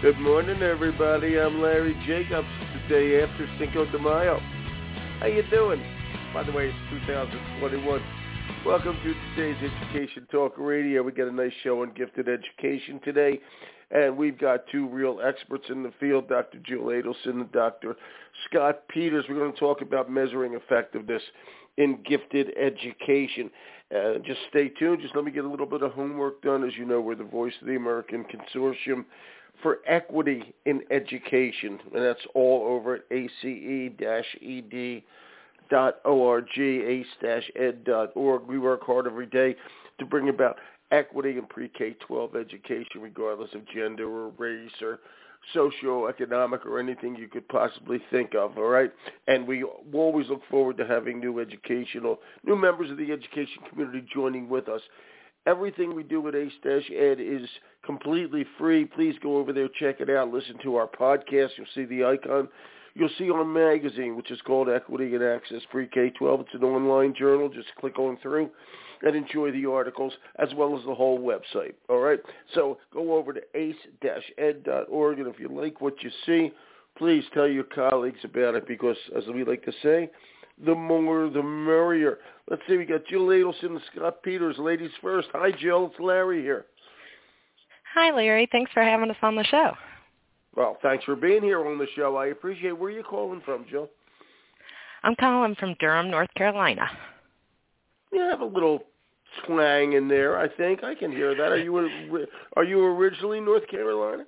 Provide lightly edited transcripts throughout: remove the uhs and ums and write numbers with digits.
Good morning, everybody. I'm Larry Jacobs. It's the day after Cinco de Mayo. How you doing? By the way, it's 2021. Welcome to today's Education Talk Radio. We got a nice show on gifted education today, and we've got two real experts in the field, Dr. Jill Adelson and Dr. Scott Peters. We're going to talk about measuring effectiveness in gifted education. Just stay tuned. Just let me get a little bit of homework done. As you know, we're the voice of the American Consortium for Equity in Education, and that's all over at ace-ed.org, ace-ed.org. We work hard every day to bring about equity in pre-K-12 education, regardless of gender or race or socioeconomic or anything you could possibly think of, all right? And we always look forward to having new members of the education community joining with us. Everything we do at ACE-Ed is completely free. Please go over there, check it out, listen to our podcast. You'll see the icon. You'll see our magazine, which is called Equity and Access Pre-K-12. It's an online journal. Just click on through and enjoy the articles as well as the whole website, all right? So go over to ace-ed.org, and if you like what you see, please tell your colleagues about it because, as we like to say, the more the merrier. Let's see, we got Jill Adelson and Scott Peters. Ladies first. Hi, Jill. It's Larry here. Hi, Larry. Thanks for having us on the show. Well, thanks for being here on the show. I appreciate it. Where are you calling from, Jill? I'm calling from Durham, North Carolina. You have a little twang in there, I think. I can hear that. Are you originally North Carolina?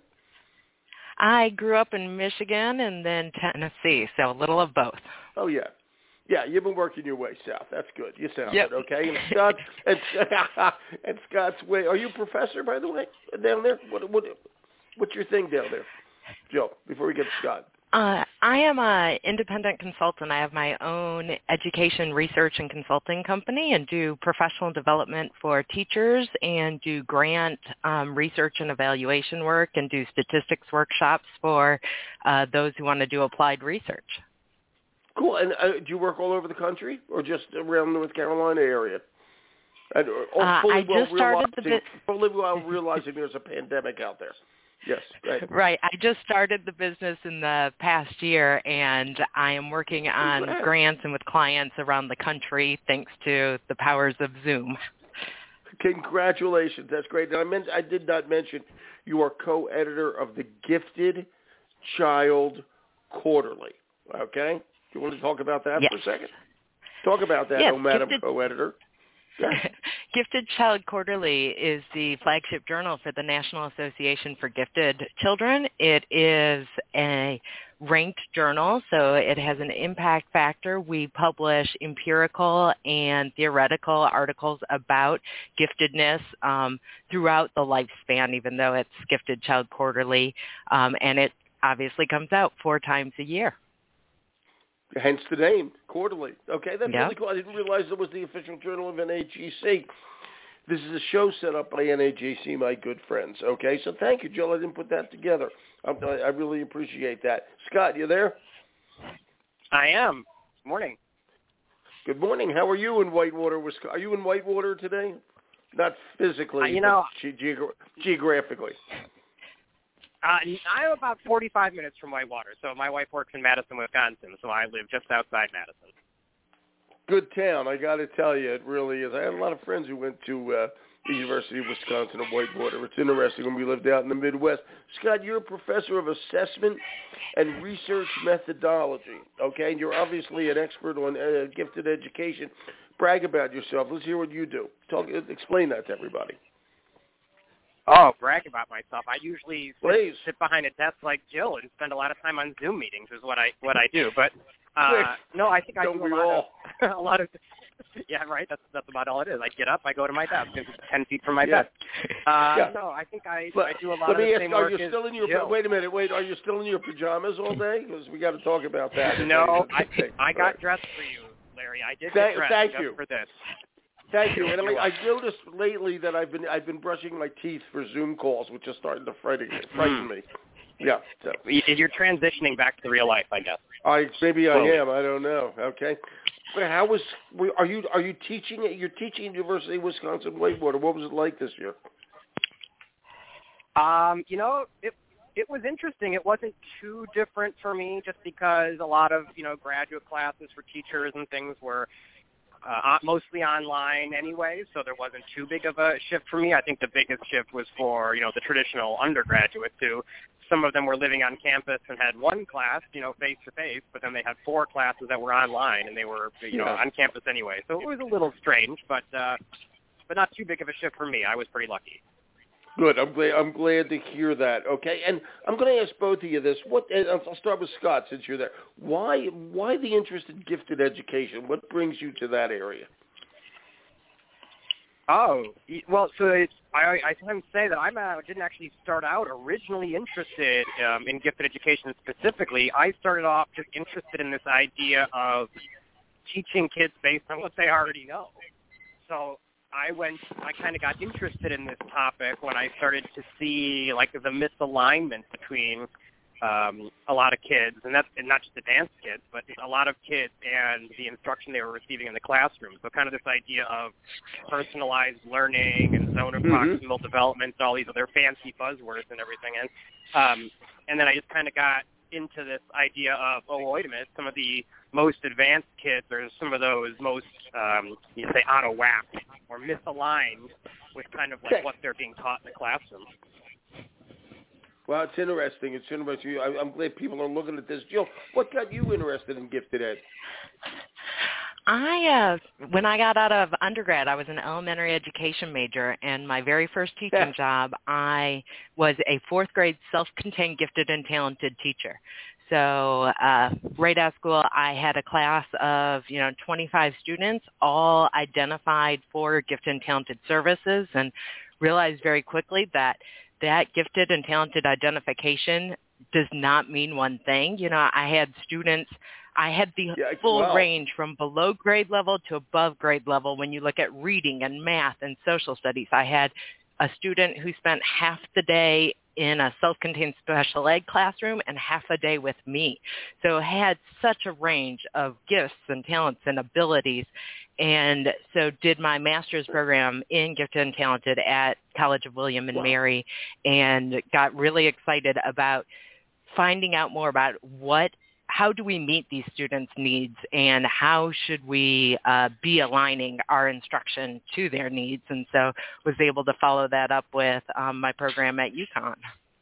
I grew up in Michigan and then Tennessee, so a little of both. Oh, yeah. Yeah, you've been working your way south. That's good. You sound yep. good, okay? And Scott, and Scott's way. Are you a professor, by the way, down there? What's your thing down there, Jill? Before we get to Scott. I am an independent consultant. I have my own education research and consulting company and do professional development for teachers and do grant research and evaluation work and do statistics workshops for those who want to do applied research. Cool. And do you work all over the country or just around the North Carolina area? And, fully while realizing there's a pandemic out there. Yes. Right. I just started the business in the past year, and I am working on grants and with clients around the country thanks to the powers of Zoom. Congratulations. That's great. And I did not mention you are co-editor of the Gifted Child Quarterly. Okay? You want to talk about that for a second? Talk about that, Madam Co-Editor. Yeah. Gifted Child Quarterly is the flagship journal for the National Association for Gifted Children. It is a ranked journal, so it has an impact factor. We publish empirical and theoretical articles about giftedness throughout the lifespan, even though it's Gifted Child Quarterly, and it obviously comes out 4 times a year. Hence the name, Quarterly. Okay, that's really cool. I didn't realize it was the official journal of NAGC. This is a show set up by NAGC, my good friends. Okay, so thank you, Jill. I didn't put that together. I really appreciate that. Scott, you there? I am. Morning. Good morning. How are you in Whitewater, Wisconsin? Are you in Whitewater today? Not physically, but geographically. I'm about 45 minutes from Whitewater, so my wife works in Madison, Wisconsin, so I live just outside Madison. Good town, I got to tell you, it really is. I had a lot of friends who went to the University of Wisconsin at Whitewater. It's interesting when we lived out in the Midwest. Scott, you're a professor of assessment and research methodology, okay? And you're obviously an expert on gifted education. Brag about yourself. Let's hear what you do. Explain that to everybody. Oh, brag about myself. I usually sit behind a desk like Jill and spend a lot of time on Zoom meetings is what I do. But no, I think I do a lot of yeah, right. That's about all it is. I get up, I go to my desk. It's 10 feet from my desk. No, I think I do a lot of the same work as Jill. Wait a minute. Are you still in your pajamas all day? Because we got to talk about that. No, I got dressed for you, Larry. I did get dressed just for this. Thank you. And I noticed lately that I've been brushing my teeth for Zoom calls, which is starting to frighten me. Yeah. So. You're transitioning back to real life, I guess. Maybe I am. I don't know. Okay. But are you teaching at University of Wisconsin Whitewater? What was it like this year? It It was interesting. It wasn't too different for me just because a lot of, graduate classes for teachers and things were mostly online anyway, so there wasn't too big of a shift for me. I think the biggest shift was for, the traditional undergraduates who some of them were living on campus and had one class, face-to-face, but then they had 4 classes that were online and they were, on campus anyway. So it was a little strange, but not too big of a shift for me. I was pretty lucky. Good. I'm glad to hear that. Okay, and I'm going to ask both of you this. I'll start with Scott since you're there. Why the interest in gifted education? What brings you to that area? Oh, well, so I sometimes say that I didn't actually start out originally interested in gifted education specifically. I started off just interested in this idea of teaching kids based on what they already know. So I kind of got interested in this topic when I started to see the misalignment between a lot of kids, and not just advanced kids, but a lot of kids and the instruction they were receiving in the classroom. So kind of this idea of personalized learning and zone of proximal development, all these other fancy buzzwords and everything. And then I just kind of got into this idea of, wait a minute, some of the most advanced kids or some of those most, out of whack or misaligned with kind of what they're being taught in the classroom. Well, it's interesting. I'm glad people are looking at this. Jill, what got you interested in gifted ed? When I got out of undergrad, I was an elementary education major, and my very first teaching job, I was a 4th grade self-contained gifted and talented teacher. So right out of school, I had a class of, 25 students, all identified for gifted and talented services, and realized very quickly that gifted and talented identification does not mean one thing. I had students, I had the full range from below grade level to above grade level when you look at reading and math and social studies. I had a student who spent half the day in a self-contained special ed classroom and half a day with me. So I had such a range of gifts and talents and abilities. And so did my master's program in gifted and talented at College of William and Mary, and got really excited about finding out more about how do we meet these students' needs and how should we be aligning our instruction to their needs. And so was able to follow that up with my program at UConn.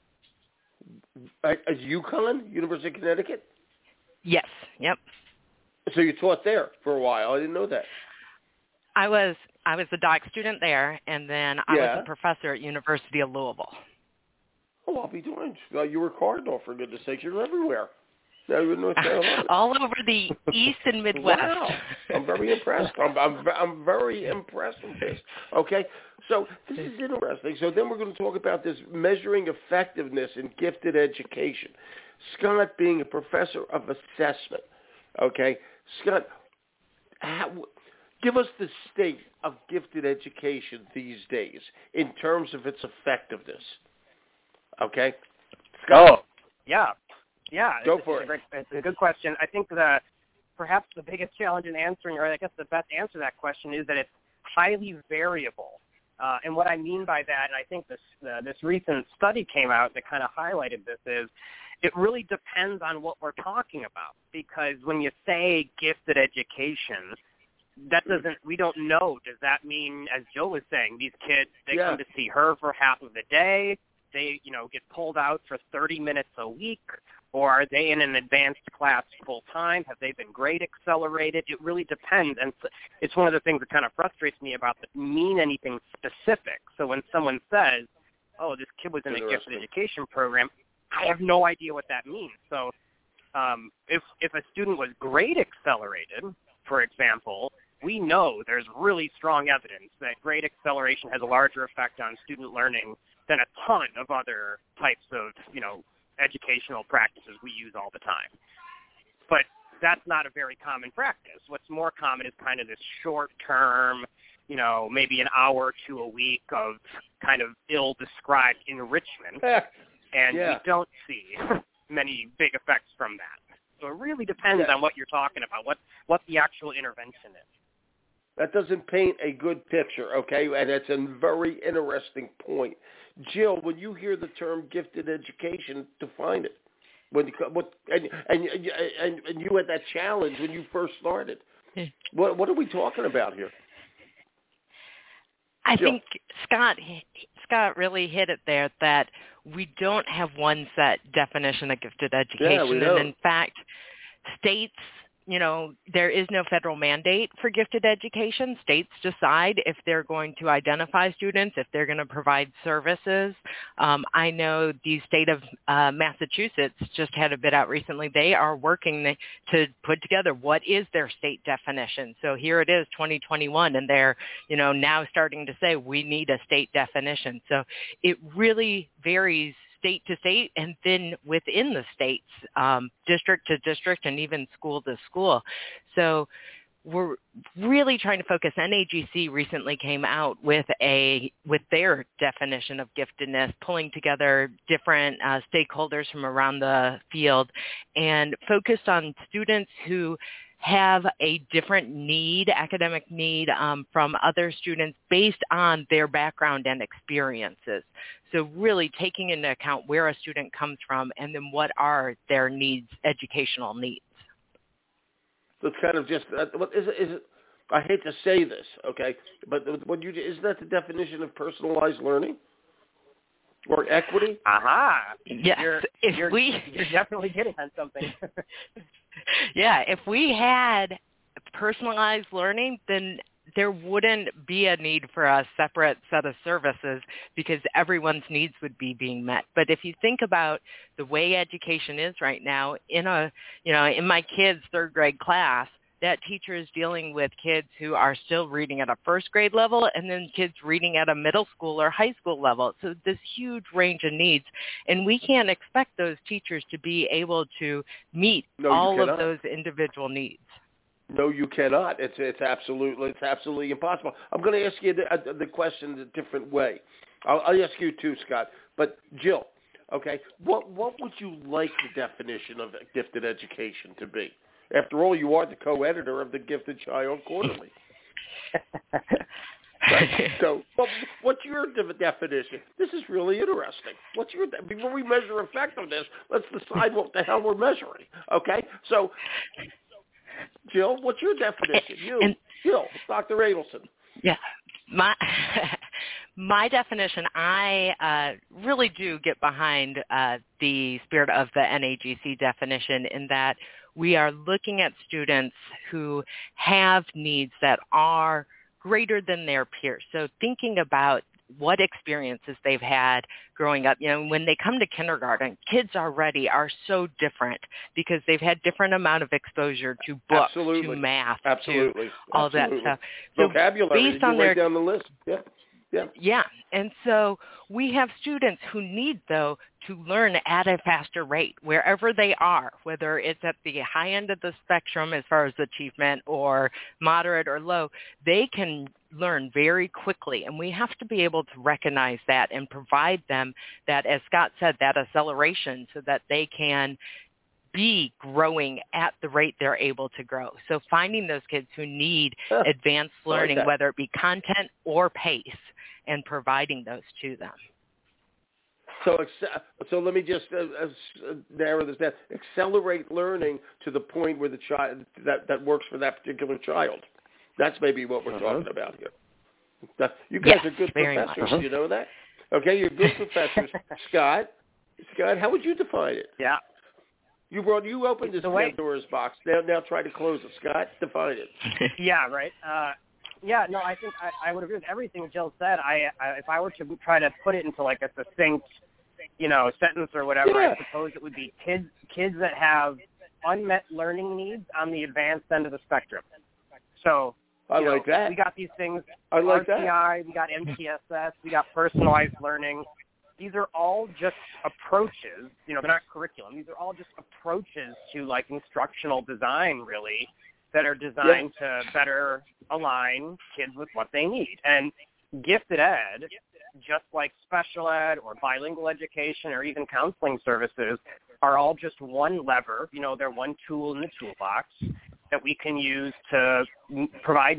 At UConn, University of Connecticut? Yes, yep. So you taught there for a while. I didn't know that. I was a doc student there, and then I was a professor at University of Louisville. Oh, I'll be doing. You were Cardinal, for goodness sakes. You're everywhere. Now you're in North Carolina. All over the East and Midwest. Wow. I'm very impressed. I'm very impressed with this. Okay, so this is interesting. So then we're going to talk about this measuring effectiveness in gifted education. Scott, being a professor of assessment, okay, Scott, give us the state of gifted education these days in terms of its effectiveness. Okay? Scott? Oh, yeah. Yeah, it's a good question. I think that perhaps the biggest challenge in answering, or I guess the best answer to that question, is that it's highly variable. And what I mean by that, and I think this recent study came out that kind of highlighted this, is it really depends on what we're talking about. Because when you say gifted education, we don't know. Does that mean, as Joe was saying, these kids, they come to see her for half of the day, they, get pulled out for 30 minutes a week, or are they in an advanced class full time? Have they been grade accelerated? It really depends, and it's one of the things that kind of frustrates me about it mean anything specific. So when someone says, "Oh, this kid was in a gifted education program," I have no idea what that means. So if a student was grade accelerated, for example, we know there's really strong evidence that grade acceleration has a larger effect on student learning than a ton of other types of, educational practices we use all the time. But that's not a very common practice. What's more common is kind of this short-term, maybe an hour or two a week of kind of ill-described enrichment, and we don't see many big effects from that. So it really depends on what you're talking about, what the actual intervention is. That doesn't paint a good picture, okay? And that's a very interesting point. Jill, when you hear the term gifted education, define it. And you had that challenge when you first started. What are we talking about here? I think Scott really hit it there, that we don't have one set definition of gifted education. Yeah, we don't. And in fact, states, there is no federal mandate for gifted education. States decide if they're going to identify students, if they're going to provide services. I know the state of Massachusetts just had a bid out recently. They are working to put together what is their state definition. So here it is, 2021, and they're, now starting to say we need a state definition. So it really varies state to state, and then within the states, district to district, and even school to school. So we're really trying to focus. NAGC recently came out with their definition of giftedness, pulling together different stakeholders from around the field, and focused on students who have a different academic need from other students based on their background and experiences. So really taking into account where a student comes from and then what are their needs, educational needs. So it's kind of just, is it, I hate to say this, okay, but isn't that the definition of personalized learning? Or equity? Aha. Yes. You're definitely getting on something. Yeah, if we had personalized learning, then there wouldn't be a need for a separate set of services because everyone's needs would be being met. But if you think about the way education is right now, in my kids' third grade class, that teacher is dealing with kids who are still reading at a first grade level and then kids reading at a middle school or high school level. So this huge range of needs. And we can't expect those teachers to be able to meet all of those individual needs. No, you cannot. It's absolutely impossible. I'm going to ask you the question a different way. I'll ask you too, Scott. But Jill, okay, what would you like the definition of gifted education to be? After all, you are the co-editor of the Gifted Child Quarterly. Right? So, what's your definition? This is really interesting. Before we measure effectiveness, let's decide what the hell we're measuring. Okay? So, Jill, what's your definition? Jill, Dr. Adelson. Yeah. My definition, I really do get behind the spirit of the NAGC definition in that we are looking at students who have needs that are greater than their peers. So thinking about what experiences they've had growing up. When they come to kindergarten, kids already are so different because they've had different amount of exposure to books, to math, to all that stuff. So vocabulary, based on their down the list. Yeah. And so we have students who need, though, to learn at a faster rate wherever they are, whether it's at the high end of the spectrum as far as achievement or moderate or low. They can learn very quickly, and we have to be able to recognize that and provide them that, as Scott said, that acceleration so that they can be growing at the rate they're able to grow. So finding those kids who need advanced learning, whether it be content or pace, and providing those to them. So let me just narrow this down. Accelerate learning to the point where the child that works for that particular child. That's maybe what we're talking about here. You guys are good professors. You know that? Okay, you're good professors. Scott, how would you define it? Yeah. You opened this Pandora's box. Now try to close it. Scott, define it. Yeah, right. I think I would agree with everything Jill said. If I were to try to put it into like a succinct, sentence or whatever, I suppose it would be kids that have unmet learning needs on the advanced end of the spectrum. So I like that. We got these things. I like RTI, we got MTSS, we got personalized learning. These are all just approaches. They're not curriculum. These are all just approaches to like instructional design, really, that are designed to better align kids with what they need. And gifted ed, just like special ed or bilingual education or even counseling services, are all just one lever. They're one tool in the toolbox that we can use to provide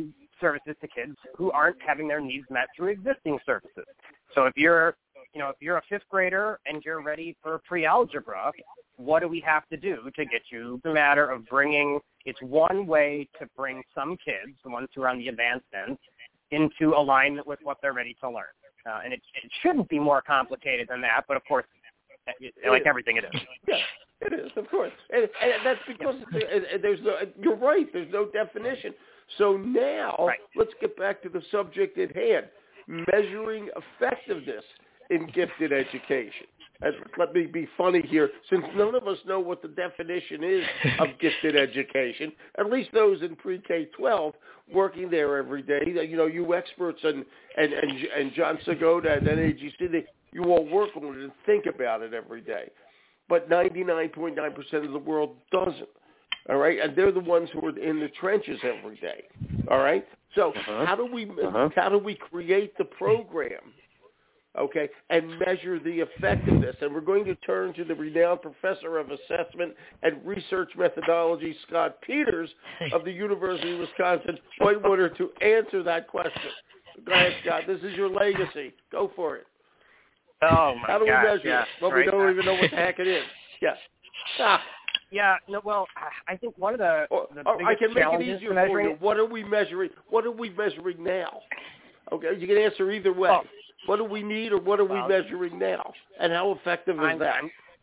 services to kids who aren't having their needs met through existing services. So if you're a fifth grader and you're ready for pre-algebra, what do we have to do to get you? It's a matter of it's one way to bring some kids, the ones who are on the advanced end, into alignment with what they're ready to learn. And it shouldn't be more complicated than that, but of course, like everything, it is. Yeah, it is, of course. And that's because you're right, there's no definition. So now, Let's get back to the subject at hand, measuring effectiveness in gifted education. And let me be funny here, since none of us know what the definition is of gifted education, at least those in pre-K-12 working there every day, you experts and John Segota and NAGC, you all work on it and think about it every day. But 99.9% of the world doesn't, all right? And they're the ones who are in the trenches every day, all right? So how do we create the program, okay, and measure the effectiveness? And we're going to turn to the renowned professor of assessment and research methodology, Scott Peters of the University of Wisconsin, Whitewater, to answer that question. Go ahead, Scott. This is your legacy. Go for it. Oh, my gosh. How do we measure it? Well, we don't even know what the heck it is. Yes. Yeah, no, well, I think one of the biggest I can make it challenges easier to measuring for you. What are we measuring? What are we measuring now? Okay, you can answer either way. What do we need, or what are we measuring now? And how effective is that?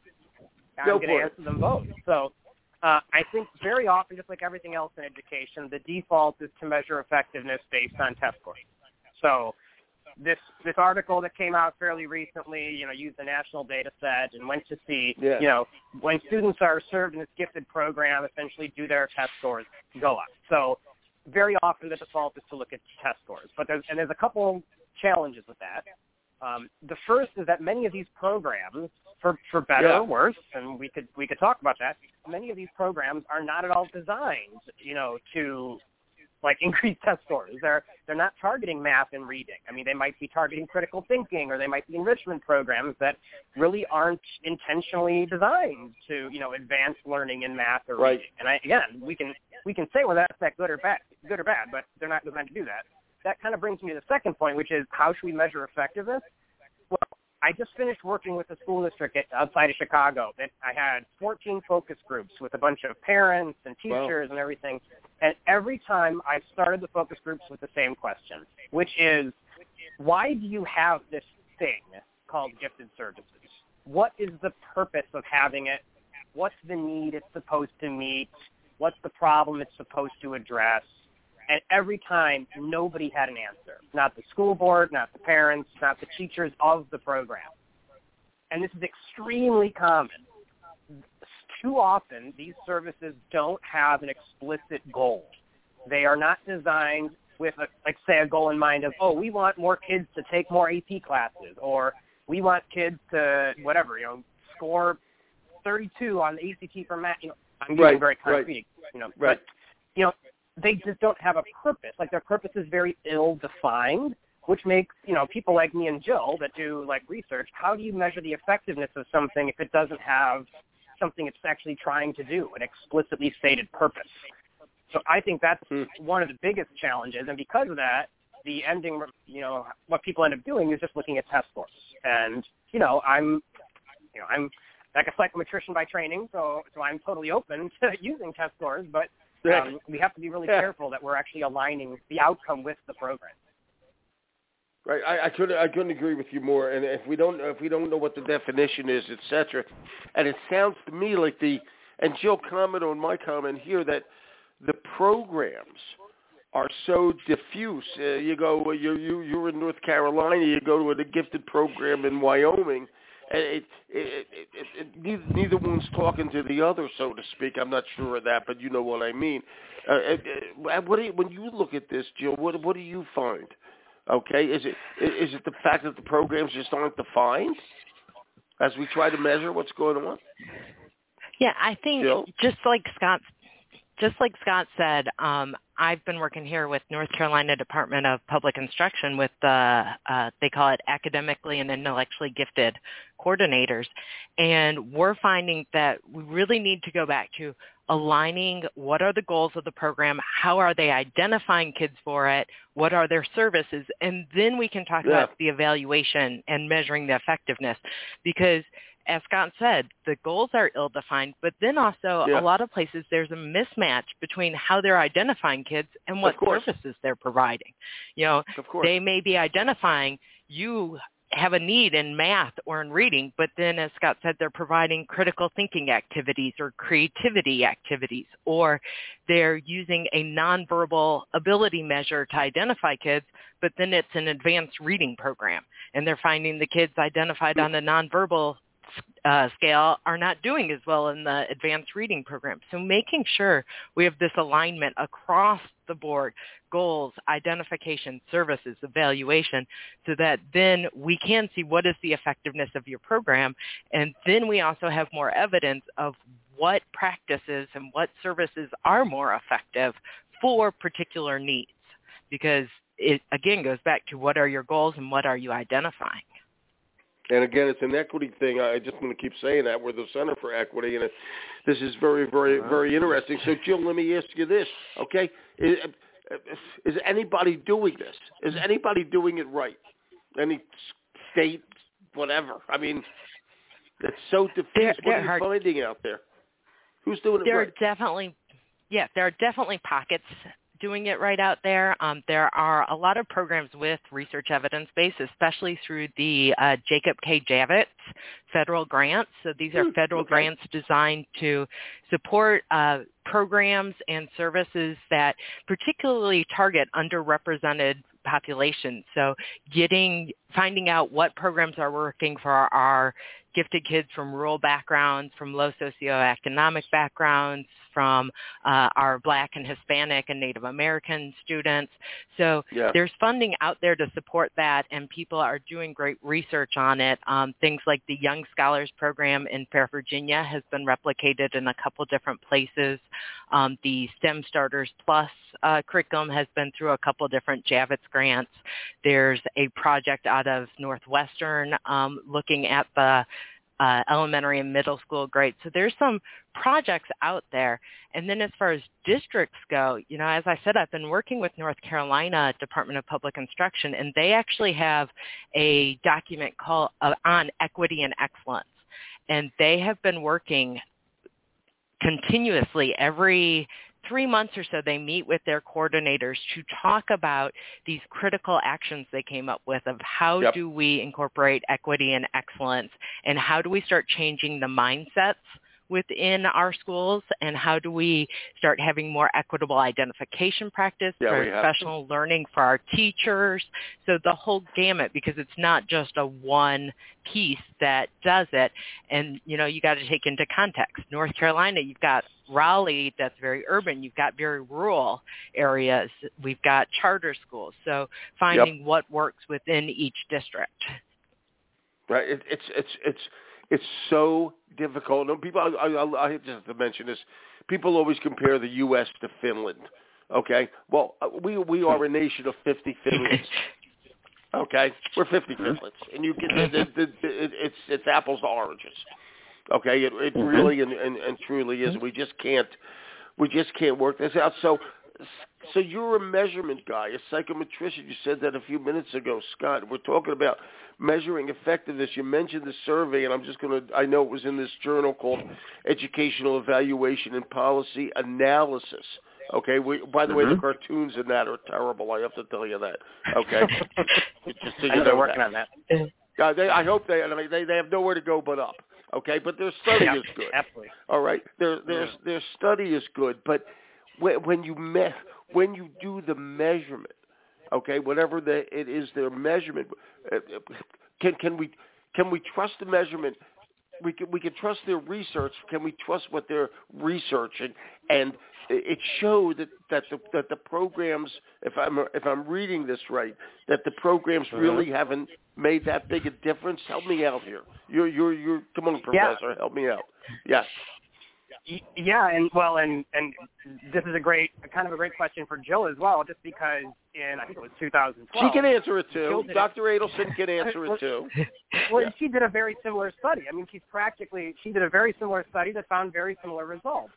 I'm going to answer them both. So I think very often, just like everything else in education, the default is to measure effectiveness based on test scores. So this article that came out fairly recently, used the national data set and went to see, when students are served in this gifted program, essentially do their test scores go up. So very often the default is to look at test scores. But there's a couple challenges with that. The first is that many of these programs, for better or worse, and we could talk about that, many of these programs are not at all designed, to increase test scores. They're not targeting math and reading. I mean, they might be targeting critical thinking, or they might be enrichment programs that really aren't intentionally designed to, advance learning in math or reading. And we can say, well, that's that good or bad, but they're not designed to do that. That kind of brings me to the second point, which is how should we measure effectiveness? Well, I just finished working with a school district outside of Chicago. I had 14 focus groups with a bunch of parents and teachers and everything. And every time I started the focus groups with the same question, which is, why do you have this thing called gifted services? What is the purpose of having it? What's the need it's supposed to meet? What's the problem it's supposed to address? And every time, nobody had an answer. Not the school board, not the parents, not the teachers of the program. And this is extremely common. Too often, these services don't have an explicit goal. They are not designed with, a goal in mind of, we want more kids to take more AP classes, or we want kids to, score 32 on the ACT for math. I'm getting very concrete. But, they just don't have a purpose. Their purpose is very ill-defined, which makes, people like me and Jill that do, research, how do you measure the effectiveness of something if it doesn't have something it's actually trying to do, an explicitly stated purpose? So I think that's one of the biggest challenges, and because of that, the ending, what people end up doing is just looking at test scores. And, I'm like a psychometrician by training, so I'm totally open to using test scores, but we have to be really careful that we're actually aligning the outcome with the program. Right, I couldn't agree with you more. And if we don't know what the definition is, etc., and it sounds to me like and Jill, comment on my comment here, that the programs are so diffuse. You go, you're in North Carolina, you go to a gifted program in Wyoming, and neither one's talking to the other, so to speak. I'm not sure of that, but you know what I mean. When you look at this, Jill, what do you find? Okay, is it the fact that the programs just aren't defined as we try to measure what's going on? Yeah, I think Jill? just like Scott said, I've been working here with North Carolina Department of Public Instruction with they call it academically and intellectually gifted coordinators, and we're finding that we really need to go back to, aligning what are the goals of the program, how are they identifying kids for it, what are their services, and then we can talk about the evaluation and measuring the effectiveness. Because as Scott said, the goals are ill-defined, but then also a lot of places there's a mismatch between how they're identifying kids and what services they're providing. You know, they may be identifying you have a need in math or in reading, but then, as Scott said, they're providing critical thinking activities or creativity activities, or they're using a nonverbal ability measure to identify kids, but then it's an advanced reading program, and they're finding the kids identified on the nonverbal scale are not doing as well in the advanced reading program. So making sure we have this alignment across the board, goals, identification, services, evaluation, so that then we can see what is the effectiveness of your program. And then we also have more evidence of what practices and what services are more effective for particular needs. Because it, again, goes back to what are your goals and what are you identifying. And again, it's an equity thing. I just want to keep saying that. We're the Center for Equity, and this is very, very, very interesting. So, Jill, let me ask you this, okay? Is anybody doing this? Is anybody doing it right? Any state, whatever? I mean, it's so diffuse. What are you finding out there? Who's doing it right? There are definitely pockets doing it right out there. There are a lot of programs with research evidence base, especially through the Jacob K. Javits federal grants. So these are federal grants designed to support programs and services that particularly target underrepresented populations. So finding out what programs are working for our gifted kids from rural backgrounds, from low socioeconomic backgrounds, from our Black and Hispanic and Native American students. So there's funding out there to support that, and people are doing great research on it. Things like the Young Scholars Program in Fair, Virginia has been replicated in a couple different places. The STEM Starters Plus curriculum has been through a couple different Javits grants. There's a project out of Northwestern looking at the elementary and middle school grades. So there's some projects out there. And then as far as districts go, you know, as I said, I've been working with North Carolina Department of Public Instruction, and they actually have a document called on equity and excellence. And they have been working continuously every 3 months or so. They meet with their coordinators to talk about these critical actions they came up with of how do we incorporate equity and excellence, and how do we start changing the mindsets within our schools, and how do we start having more equitable identification practice, professional learning for our teachers. So the whole gamut, because it's not just a one piece that does it. And, you know, you got to take into context. North Carolina, you've got Raleigh, that's very urban. You've got very rural areas. We've got charter schools. So finding what works within each district. Right. It's so difficult. No, people, I just have to mention this. People always compare the U.S. to Finland. Okay, well, we are a nation of 50 Finlands. Okay, we're 50 Finlands, and you can it's apples to oranges. Okay, it really and truly is. We just can't work this out. So you're a measurement guy, a psychometrician. You said that a few minutes ago, Scott. We're talking about measuring effectiveness. You mentioned the survey, and I know it was in this journal called Educational Evaluation and Policy Analysis. Okay, by the way, the cartoons in that are terrible. I have to tell you that. Okay, just so you know, they're working on that. I hope they have nowhere to go but up. Okay, but their study is good. Absolutely. All right, their study is good, but when you do the measurement, okay, whatever it is, their measurement, can we trust the measurement? We can trust their research. Can we trust what they're researching? And it showed that the programs, if I'm reading this right, that the programs really haven't made that big a difference. Help me out here. You're come on, Professor, help me out. Yes. Yeah, and this is a great question for Jill as well, just because I think it was 2012. She can answer it too. Dr. Adelson can answer it too. Well, she did a very similar study. I mean, she did a very similar study that found very similar results.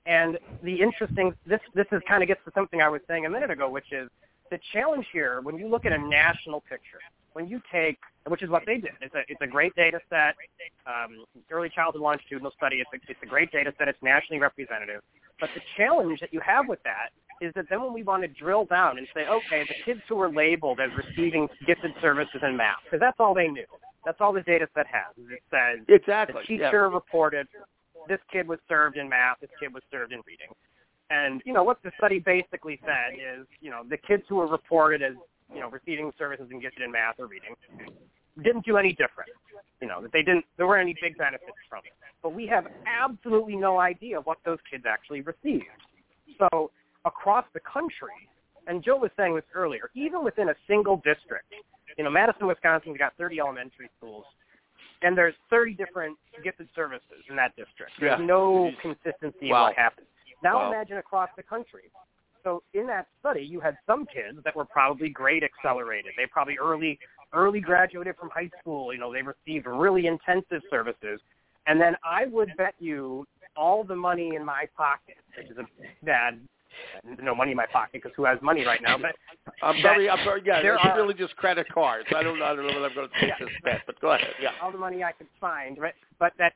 And the interesting, this is kind of gets to something I was saying a minute ago, which is the challenge here, when you look at a national picture, when you take, which is what they did, it's a great data set, early childhood longitudinal study, it's a great data set, it's nationally representative. But the challenge that you have with that is that then when we want to drill down and say, okay, the kids who were labeled as receiving gifted services in math, because that's all they knew. That's all the data set has. It says exactly. The teacher reported this kid was served in math, this kid was served in reading. And, what the study basically said is, the kids who were reported as, receiving services and gifted in math or reading didn't do any different. That there weren't any big benefits from it. But we have absolutely no idea what those kids actually received. So across the country, and Joe was saying this earlier, even within a single district, Madison, Wisconsin's got 30 elementary schools, and there's 30 different gifted services in that district. There's no consistency in what happens. Now imagine across the country. So in that study, you had some kids that were probably grade accelerated. They probably early graduated from high school. They received really intensive services. And then I would bet you all the money in my pocket, which is a bad, no money in my pocket because who has money right now? But I'm sorry. Yeah, it's really just credit cards. I don't know whether I'm going to take this bet, but go ahead. Yeah, all the money I could find, right? But that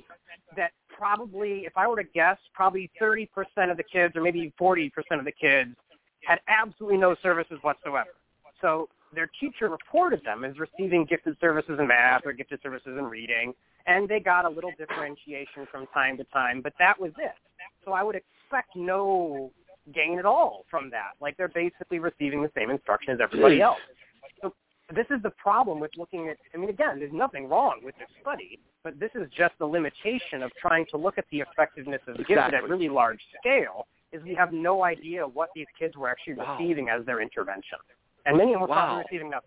probably, if I were to guess, probably 30% of the kids, or maybe 40% of the kids, had absolutely no services whatsoever. So their teacher reported them as receiving gifted services in math or gifted services in reading, and they got a little differentiation from time to time, but that was it. So I would expect no gain at all from that. Like they're basically receiving the same instruction as everybody else. So this is the problem with looking at, again, there's nothing wrong with this study, but this is just the limitation of trying to look at the effectiveness of gifted at really large scale, is we have no idea what these kids were actually receiving as their intervention. And many of them were probably receiving nothing.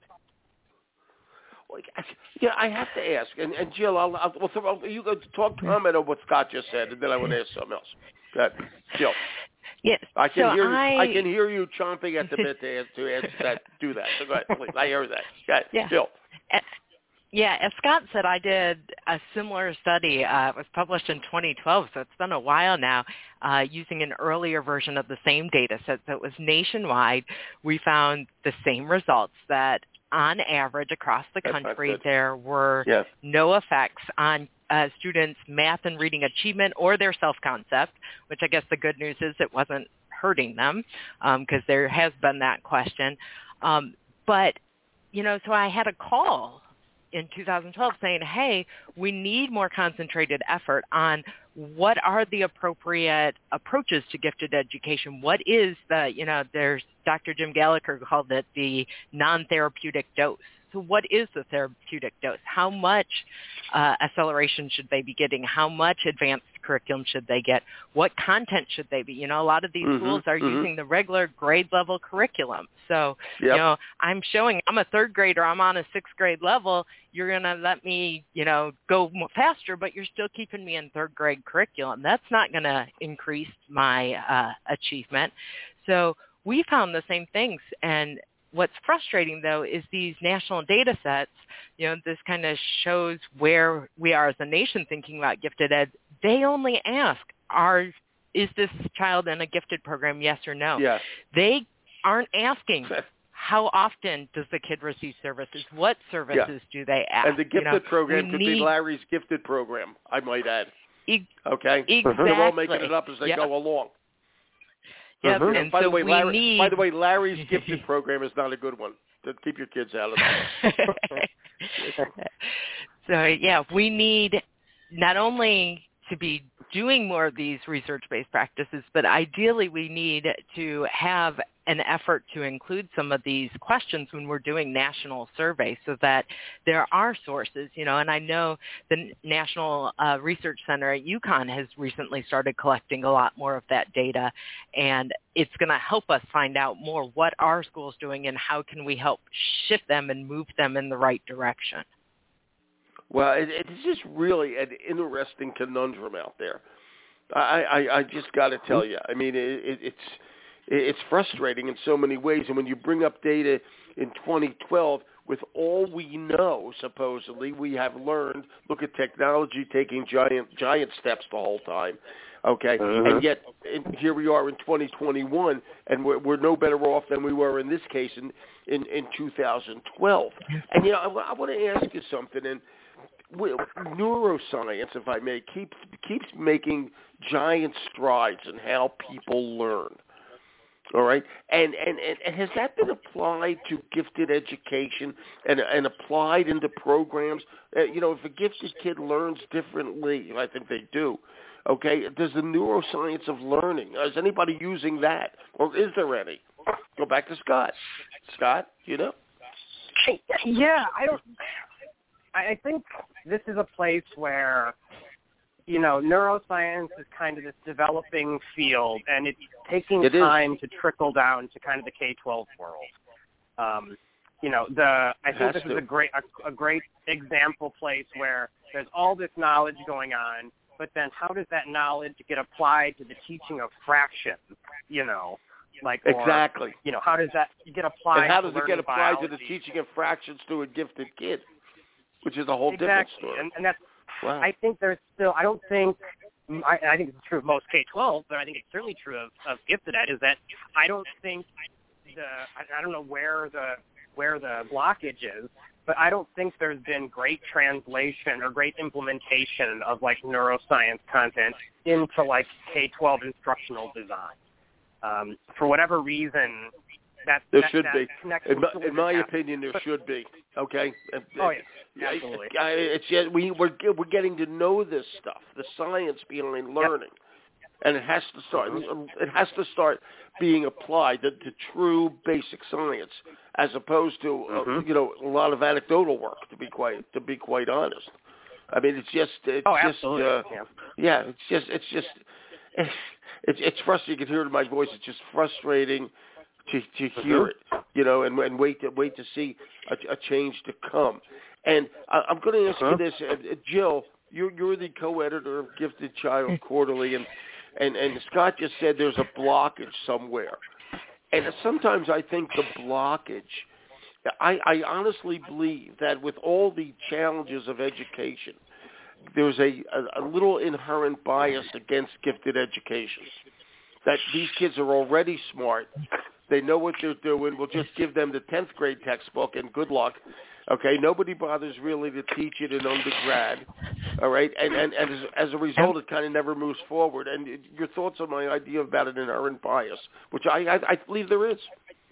Yeah, I have to ask, and Jill, you go comment on what Scott just said, and then I want to ask something else. Go ahead, Jill. Yes, I can hear you chomping at the bit to answer that. Do that. So go ahead, please. I hear that. Go ahead, yeah. Jill. Yeah, as Scott said, I did a similar study. It was published in 2012, so it's been a while now, using an earlier version of the same data set. So it was nationwide. We found the same results, that on average across the country there were no effects on students' math and reading achievement or their self-concept, which I guess the good news is it wasn't hurting them, because there has been that question. But, so I had a call in 2012 saying, hey, we need more concentrated effort on what are the appropriate approaches to gifted education. What is there's Dr. Jim Gallagher called it the non-therapeutic dose. So what is the therapeutic dose? How much acceleration should they be getting? How much advanced curriculum should they get? What content should they be? A lot of these schools are using the regular grade level curriculum. So, I'm showing I'm a third grader, I'm on a sixth grade level. You're going to let me, go faster, but you're still keeping me in third grade curriculum. That's not going to increase my achievement. So we found the same things. And what's frustrating, though, is these national data sets, this kind of shows where we are as a nation thinking about gifted ed. They only ask, is this child in a gifted program, yes or no? Yeah. They aren't asking, how often does the kid receive services? What services do they ask? And the gifted program could be Larry's gifted program, I might add. Okay? Exactly. They're all making it up as they go along. Yep. And by so the way, Larry's gifted program is not a good one. To keep your kids out of that. So, we need not only to be doing more of these research-based practices, but ideally we need to have an effort to include some of these questions when we're doing national surveys so that there are sources, and I know the National Research Center at UConn has recently started collecting a lot more of that data, and it's going to help us find out more what are schools doing and how can we help shift them and move them in the right direction. Well, it's just really an interesting conundrum out there. I just got to tell you. It's frustrating in so many ways. And when you bring up data in 2012, with all we know, supposedly, we have learned, look at technology taking giant steps the whole time. Okay, and yet here we are in 2021, and we're no better off than we were in this case in 2012. And I want to ask you something. And neuroscience, if I may, keeps making giant strides in how people learn. All right, and has that been applied to gifted education and applied into programs? If a gifted kid learns differently, I think they do. Okay, does the neuroscience of learning, is anybody using that, or is there any? Go back to Scott. Scott, Yeah, I think this is a place where, neuroscience is kind of this developing field, and it's taking time to trickle down to kind of the K-12 world. I think this is a great example place where there's all this knowledge going on, but then how does that knowledge get applied to the teaching of fractions? Exactly. How does that get applied? And how does it get applied biology? to the teaching of fractions to a gifted kid, which is a whole different story. And that's. Wow. I think there's still. I think it's true of most K-12, but I think it's certainly true of gifted ed. Is that I don't think I don't know where the blockage is, but I don't think there's been great translation or great implementation of neuroscience content into K-12 instructional design. For whatever reason, there should be. In my opinion, there should be. Okay. Oh yeah, absolutely. It's just we're getting to know this stuff, the science behind learning, and it has to start. It has to start being applied to true basic science, as opposed to a lot of anecdotal work. To be quite honest, I mean it's absolutely. It's frustrating. You can hear it in my voice. It's just frustrating to hear it, and wait to see a change to come. And I'm going to ask you this, Jill. You're the co-editor of Gifted Child Quarterly, and Scott just said there's a blockage somewhere. And sometimes I think the blockage, I honestly believe that with all the challenges of education, there's a little inherent bias against gifted education. That these kids are already smart. They know what they're doing. We'll just give them the 10th grade textbook and good luck. Okay, nobody bothers really to teach it in undergrad. All right, and as a result, it kind of never moves forward. And your thoughts on my idea about an inherent bias, which I believe there is.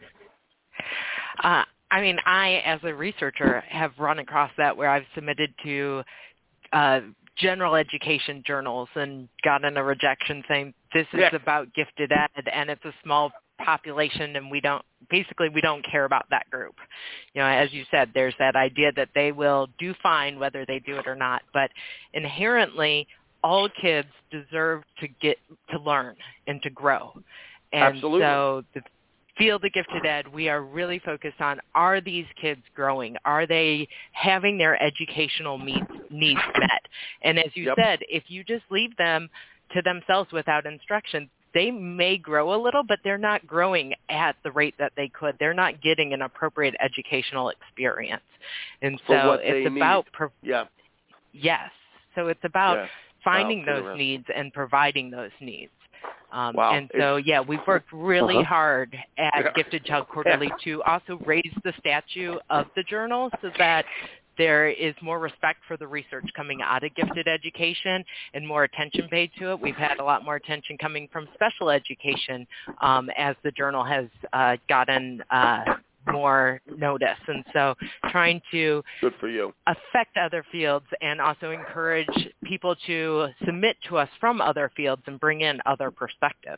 I, as a researcher, have run across that where I've submitted to general education journals and gotten a rejection saying this is about gifted ed and it's a small population and we don't care about that group. As you said, there's that idea that they will do fine whether they do it or not, but inherently all kids deserve to get to learn and to grow. And Absolutely. So the field of gifted ed, we are really focused on, are these kids growing? Are they having their educational needs met? And as you said, if you just leave them to themselves without instruction, they may grow a little, but they're not growing at the rate that they could. They're not getting an appropriate educational experience. And so it's about yes. So it's about finding those needs and providing those needs. And so, we've worked really hard at Gifted Child Quarterly to also raise the stature of the journal so that there is more respect for the research coming out of gifted education and more attention paid to it. We've had a lot more attention coming from special education as the journal has gotten more notice. And so trying to good for you. affect other fields and also encourage people to submit to us from other fields and bring in other perspectives.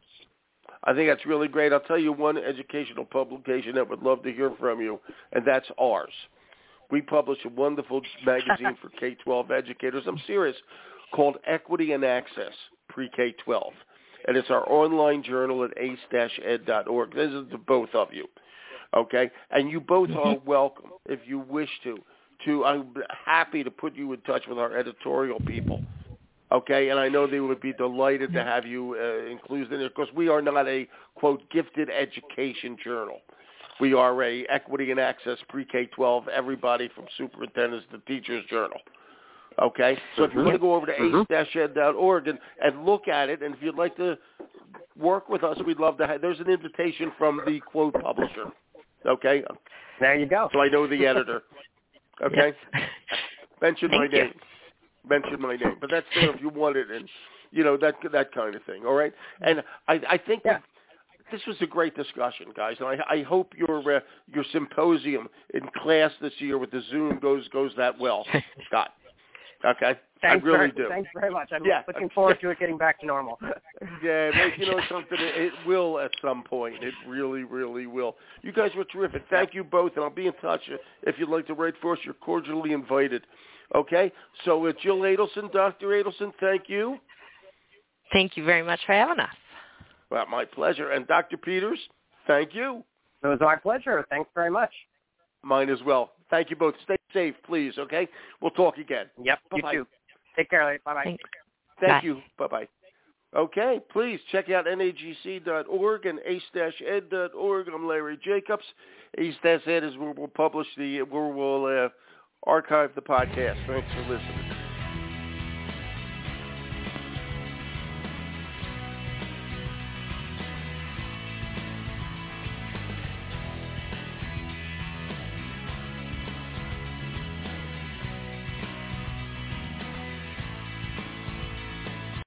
I think that's really great. I'll tell you one educational publication that would love to hear from you, and that's ours. We publish a wonderful magazine for K-12 educators. I'm serious, called Equity and Access Pre-K-12. And it's our online journal at ace-ed.org. This is to both of you. Okay? And you both are welcome, if you wish to. I'm happy to put you in touch with our editorial people. Okay? And I know they would be delighted to have you included in it, because we are not a, quote, gifted education journal. We are a Equity and Access Pre-K-12, everybody from superintendents to teachers journal. Okay? So if you want to go over to ace-ed.org and look at it, and if you'd like to work with us, we'd love to have, there's an invitation from the quote publisher. Okay? There you go. So I know the editor. Okay? Mention my name. Mention my name. But that's there if you want it, and, that kind of thing. All right? And I think this was a great discussion, guys, and I hope your symposium in class this year with the Zoom goes that well, Scott. Okay? Thanks, I really do. Thanks very much. I'm looking forward to it getting back to normal. Yeah, something, it will at some point. It really, really will. You guys were terrific. Thank you both, and I'll be in touch. If you'd like to write for us, you're cordially invited. Okay? So Jill Adelson, Dr. Adelson, thank you. Thank you very much for having us. Well, my pleasure. And Dr. Peters, thank you. It was my pleasure. Thanks very much. Mine as well. Thank you both. Stay safe, please, okay? We'll talk again. Yep, Bye-bye. You too. Take care. Bye-bye. Thanks. Thank you. Bye-bye. Okay, please check out nagc.org and ace-ed.org. I'm Larry Jacobs. Ace-ed is where we'll publish where we'll archive the podcast. Thanks for listening.